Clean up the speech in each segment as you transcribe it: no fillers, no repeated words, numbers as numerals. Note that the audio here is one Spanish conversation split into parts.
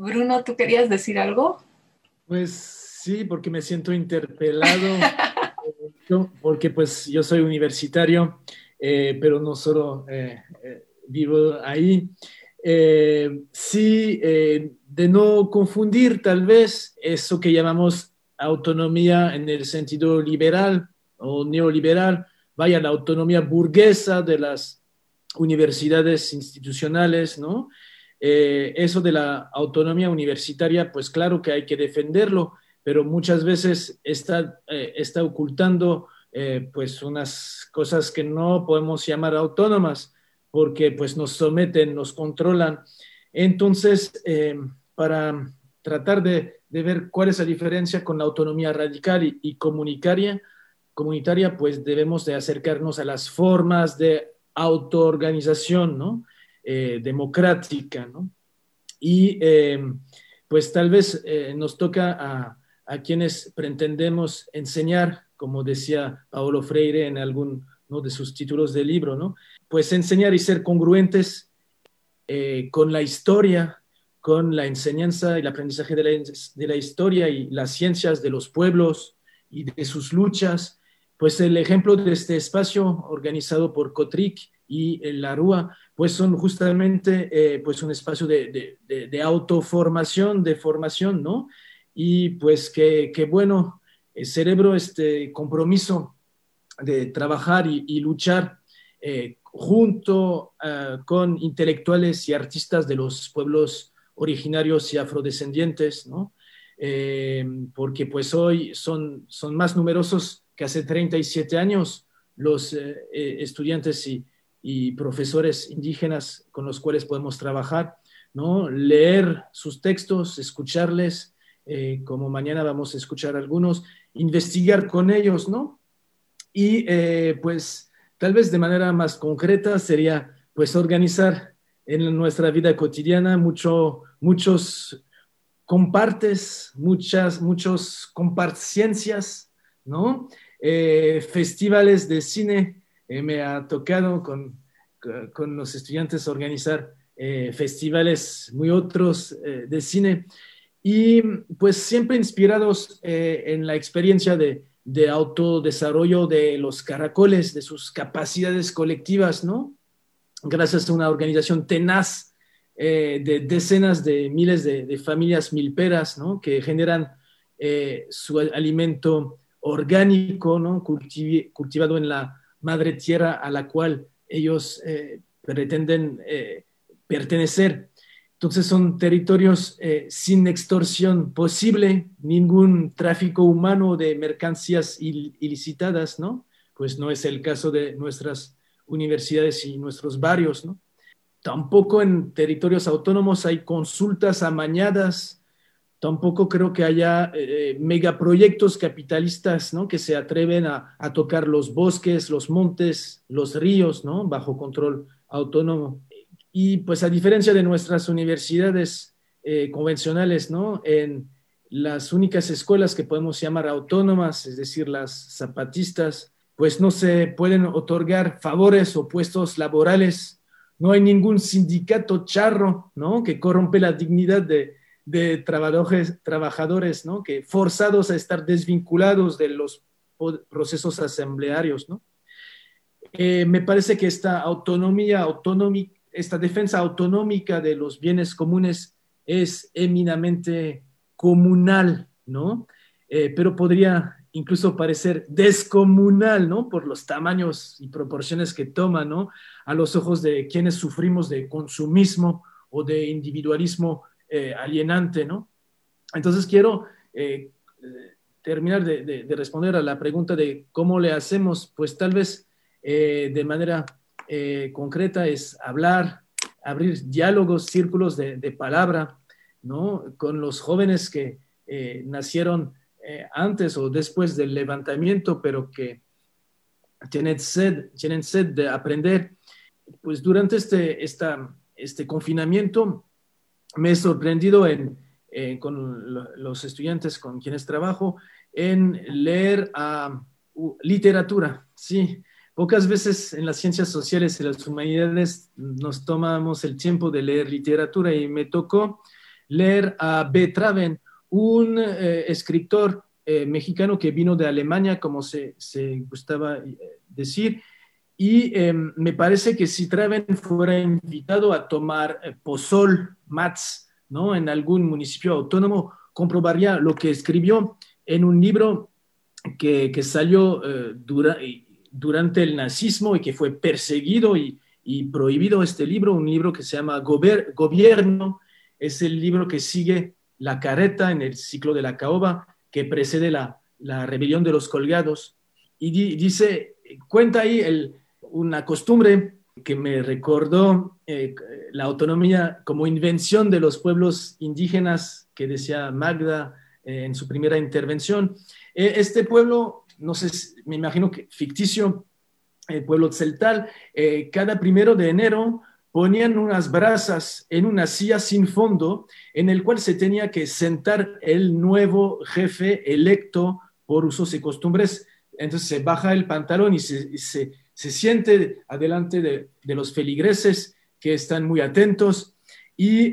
Bruno, ¿tú querías decir algo? Pues sí, porque me siento interpelado, porque pues yo soy universitario, pero no solo vivo ahí. Sí, de no confundir tal vez eso que llamamos autonomía en el sentido liberal o neoliberal, vaya, la autonomía burguesa de las universidades institucionales, ¿no? Eso de la autonomía universitaria, pues claro que hay que defenderlo, pero muchas veces está ocultando pues unas cosas que no podemos llamar autónomas, porque pues nos someten, nos controlan. Entonces, para tratar de ver cuál es la diferencia con la autonomía radical y comunitaria, pues debemos de acercarnos a las formas de autoorganización, ¿no? Democrática, ¿no? Y pues tal vez nos toca a quienes pretendemos enseñar, como decía Paulo Freire en algún, ¿no?, de sus títulos de libro, ¿no? Pues enseñar y ser congruentes con la historia, con la enseñanza y el aprendizaje de la historia y las ciencias de los pueblos y de sus luchas. Pues el ejemplo de este espacio organizado por Cotric y la Rúa, pues son justamente pues un espacio de autoformación, de formación, ¿no? Y pues que bueno, cerebro este compromiso de trabajar y luchar junto con intelectuales y artistas de los pueblos originarios y afrodescendientes, ¿no? Porque pues hoy son más numerosos que hace 37 años los estudiantes y profesores indígenas con los cuales podemos trabajar, ¿no? Leer sus textos, escucharles, como mañana vamos a escuchar algunos, investigar con ellos, ¿no? Y pues tal vez de manera más concreta sería pues organizar en nuestra vida cotidiana muchos compartes, muchos comparciencias, ¿no? Festivales de cine, me ha tocado con los estudiantes organizar festivales muy otros de cine y pues siempre inspirados en la experiencia de autodesarrollo de los caracoles, de sus capacidades colectivas, ¿no? Gracias a una organización tenaz de decenas de miles de familias milperas, ¿no? Que generan su alimento orgánico, ¿no? Cultivado en la madre tierra a la cual ellos pretenden pertenecer. Entonces son territorios sin extorsión posible, ningún tráfico humano de mercancías ilicitadas, ¿no? Pues no es el caso de nuestras universidades y nuestros barrios, ¿no? Tampoco en territorios autónomos hay consultas amañadas, tampoco creo que haya megaproyectos capitalistas, ¿no?, que se atreven a tocar los bosques, los montes, los ríos, ¿no?, bajo control autónomo. Y pues a diferencia de nuestras universidades convencionales, ¿no?, en las únicas escuelas que podemos llamar autónomas, es decir, las zapatistas, pues no se pueden otorgar favores o puestos laborales, no hay ningún sindicato charro, ¿no?, que corrompe la dignidad de trabajadores, ¿no?, que forzados a estar desvinculados de los procesos asamblearios, ¿no? Me parece que esta esta defensa autonómica de los bienes comunes es eminamente comunal, ¿no? Pero podría incluso parecer descomunal, ¿no? Por los tamaños y proporciones que toma, ¿no? A los ojos de quienes sufrimos de consumismo o de individualismo alienante, ¿no? Entonces quiero terminar de responder a la pregunta de cómo le hacemos, pues tal vez de manera concreta es hablar, abrir diálogos, círculos de palabra, ¿no?, con los jóvenes que nacieron antes o después del levantamiento, pero que tienen sed de aprender. Pues durante este confinamiento me he sorprendido con los estudiantes con quienes trabajo en leer literatura, sí. Pocas veces en las ciencias sociales y las humanidades nos tomamos el tiempo de leer literatura y me tocó leer a Betraven, un escritor mexicano que vino de Alemania, como se gustaba decir, y me parece que si Traven fuera invitado a tomar pozol, mats, ¿no? En algún municipio autónomo, comprobaría lo que escribió en un libro que salió durante el nazismo y que fue perseguido y prohibido este libro, un libro que se llama Gobierno, es el libro que sigue la carreta en el ciclo de la caoba, que precede la rebelión de los colgados, y dice, cuenta ahí una costumbre que me recordó la autonomía como invención de los pueblos indígenas que decía Magda en su primera intervención. Este pueblo, no sé, me imagino que ficticio, el pueblo tzeltal, cada 1 de enero ponían unas brasas en una silla sin fondo en el cual se tenía que sentar el nuevo jefe electo por usos y costumbres. Entonces se baja el pantalón y se siente adelante de los feligreses que están muy atentos y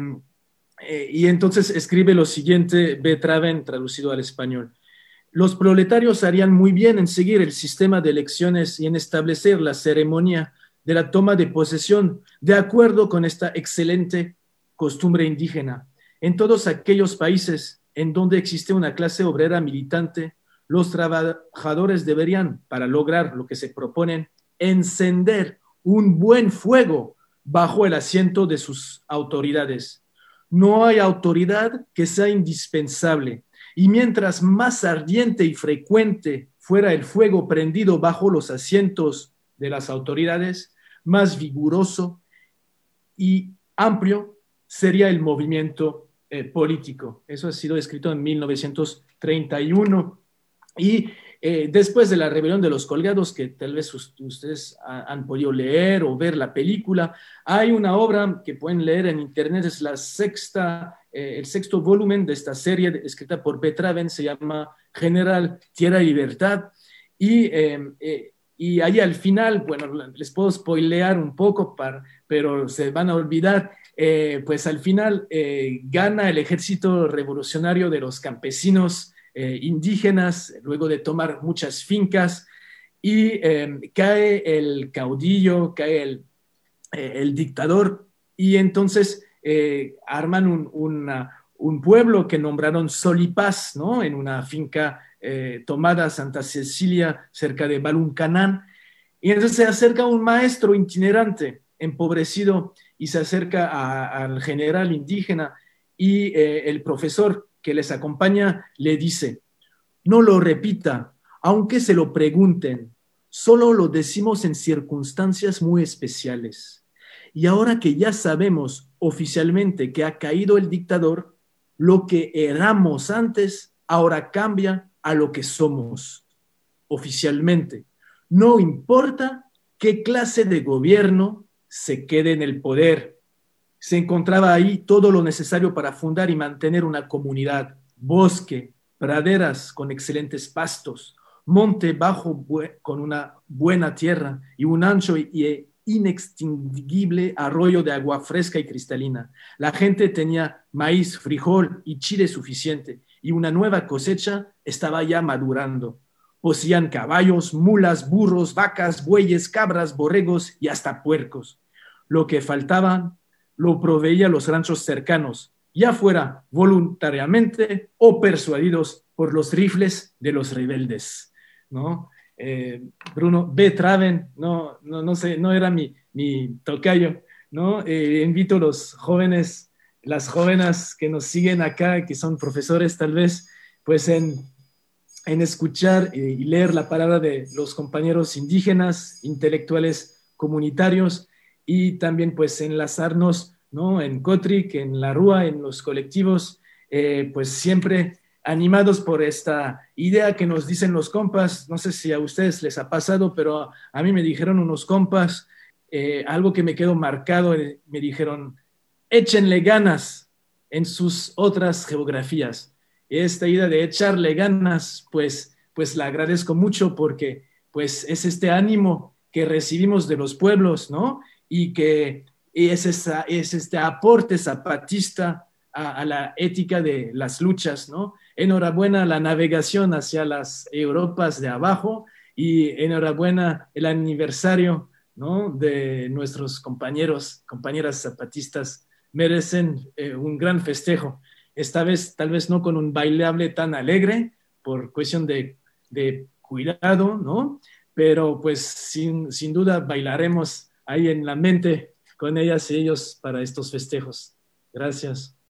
entonces escribe lo siguiente, Betraven, traducido al español. Los proletarios harían muy bien en seguir el sistema de elecciones y en establecer la ceremonia de la toma de posesión de acuerdo con esta excelente costumbre indígena. En todos aquellos países en donde existe una clase obrera militante, los trabajadores deberían, para lograr lo que se proponen, encender un buen fuego bajo el asiento de sus autoridades. No hay autoridad que sea indispensable, y mientras más ardiente y frecuente fuera el fuego prendido bajo los asientos de las autoridades, más vigoroso y amplio sería el movimiento político. Eso ha sido escrito en 1931. Y después de la rebelión de los colgados, que tal vez ustedes han podido leer o ver la película, hay una obra que pueden leer en internet, es el sexto volumen de esta serie escrita por Betraven, se llama General Tierra y Libertad, y ahí al final, bueno, les puedo spoilear un poco, pero se van a olvidar, pues al final gana el ejército revolucionario de los campesinos indígenas, luego de tomar muchas fincas, y cae el caudillo, cae el dictador, y entonces arman un pueblo que nombraron Sol y Paz, ¿no? En una finca tomada, Santa Cecilia, cerca de Baluncanán, y entonces se acerca un maestro itinerante, empobrecido, y se acerca al general indígena, y el profesor que les acompaña le dice, no lo repita, aunque se lo pregunten, solo lo decimos en circunstancias muy especiales. Y ahora que ya sabemos oficialmente que ha caído el dictador, lo que éramos antes ahora cambia a lo que somos oficialmente. No importa qué clase de gobierno se quede en el poder. Se encontraba ahí todo lo necesario para fundar y mantener una comunidad, bosque, praderas con excelentes pastos, monte bajo con una buena tierra y un ancho y inextinguible arroyo de agua fresca y cristalina. La gente tenía maíz, frijol y chile suficiente y una nueva cosecha estaba ya madurando. Poseían caballos, mulas, burros, vacas, bueyes, cabras, borregos y hasta puercos. Lo que faltaba lo proveía los ranchos cercanos, ya fuera voluntariamente o persuadidos por los rifles de los rebeldes, ¿no? Bruno Betraven, no sé, no era mi tocayo, ¿no? Invito a los jóvenes, las jóvenes que nos siguen acá, que son profesores tal vez, pues en escuchar y leer la palabra de los compañeros indígenas, intelectuales comunitarios, y también pues enlazarnos, ¿no? En Cotric, en la Rúa, en los colectivos, pues siempre animados por esta idea que nos dicen los compas. No sé si a ustedes les ha pasado, pero a mí me dijeron unos compas, algo que me quedó marcado, me dijeron, échenle ganas en sus otras geografías. Esta idea de echarle ganas, pues la agradezco mucho porque pues es este ánimo que recibimos de los pueblos, ¿no? Y que es este aporte zapatista a la ética de las luchas, ¿no? Enhorabuena la navegación hacia las Europas de abajo y enhorabuena el aniversario, ¿no? De nuestros compañeros, compañeras zapatistas. Merecen un gran festejo. Esta vez tal vez no con un bailable tan alegre por cuestión de cuidado, ¿no? Pero pues sin duda bailaremos ahí en la mente con ellas y ellos para estos festejos. Gracias.